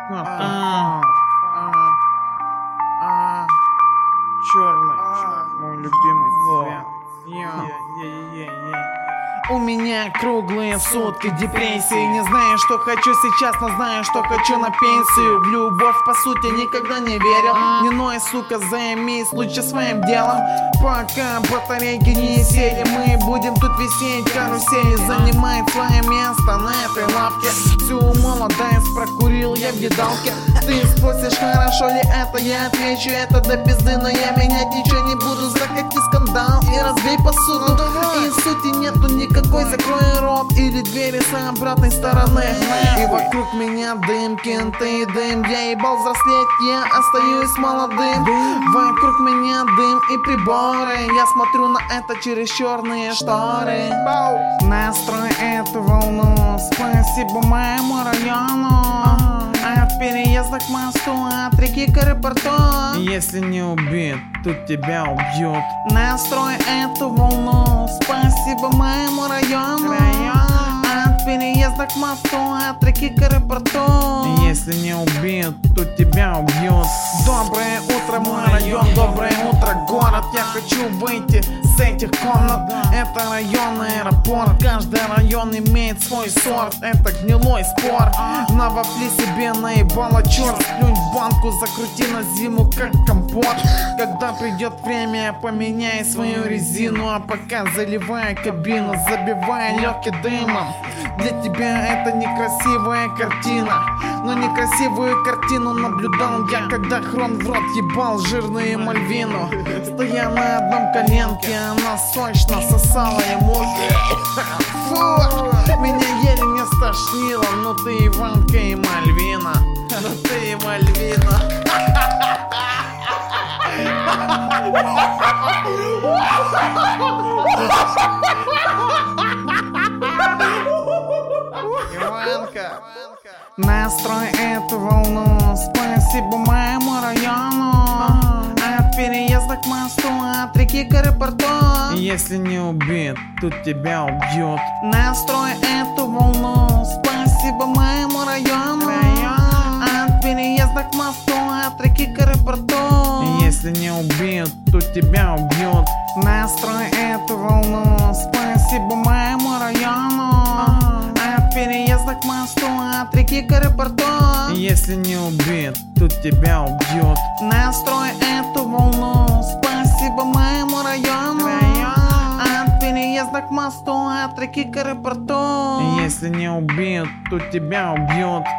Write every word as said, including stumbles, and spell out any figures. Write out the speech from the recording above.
А, а, а, черный, мой любимый цвет. У меня круглые сутки депрессии. Не знаю, что хочу сейчас, но знаю, что хочу на пенсию. В любовь, по сути, никогда не верил. Не ной, сука, займись лучше своим делом. Пока батарейки не сели, мы будем тут висеть. Карусель занимает свое место на этой лавке. Всю молодость прокурил я в едалке. Ты спросишь, хорошо ли это, я отвечу, это до пизды. Но я менять ничего не буду, закати скандал и разбей посуду. И сути нету никакой, закрой рот или двери с обратной стороны. И вокруг меня дым, кенты и дым. Я ебал взрослеть, я остаюсь молодым. Вокруг меня дым и приборы. Я смотрю на это через черные шторы. Настрой эту волну, спасибо моему району. От переезда к мосту, от реки к аэропорту. Если не убит, тут тебя убьют. Настрой эту волну, спасибо моему району. От переезда к мосту, от реки к аэропорту. Если не убит, тут тебя убьют. Доброе утро, мой район, доброе утро, город. Я хочу выйти с этих комнат. Это районный аэропорт. Каждый район имеет свой сорт. Это гнилой спор. На вафле себе наебало черт. Плюнь в банку, закрути на зиму как компот. Когда придет время, поменяй свою резину. А пока заливай кабину, забивай легкий дымом. Для тебя это некрасивая картина. Но некрасивую картину наблюдал я, когда Хрон в рот ебал жирную Мальвину. Стоя на одном коленке, она сочно сосала ему. Фу, меня еле не стошнило. Ну ты Иванка и Мальвина. Ну ты и Мальвина. Иванка. Настрой эту волну, спасибо моему району. От переезда к мосту, от реки к аэропорту. Если не убит, тут тебя убьют. Настрой эту волну, спасибо моему району. От переезда к мосту, от реки к аэропорту. Если не убит, тут тебя убьют. Настрой эту волну, спасибо моему району. От переезда к мосту, от реки к аэропорту. Если не убит, тут тебя убьют. Настрой эту волну, спасибо моему району. От переезда к мосту, от реки к аэропорту. Если не убит, тут тебя убьют.